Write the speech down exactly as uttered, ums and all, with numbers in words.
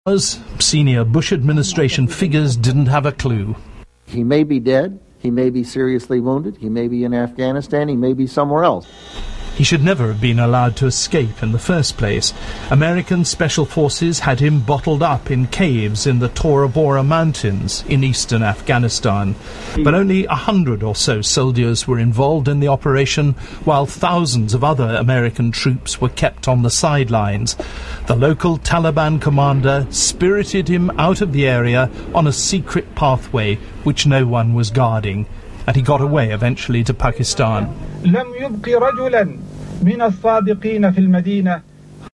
Senior Bush administration figures didn't have a clue. He may be dead, he may be seriously wounded, he may be in Afghanistan, he may be somewhere else. He should never have been allowed to escape in the first place. American special forces had him bottled up in caves in the Tora Bora Mountains in eastern Afghanistan. But only a hundred or so soldiers were involved in the operation, while thousands of other American troops were kept on the sidelines. The local Taliban commander spirited him out of the area on a secret pathway which no one was guarding, and he got away eventually to Pakistan. لم يبق رجلا من الصادقين في المدينة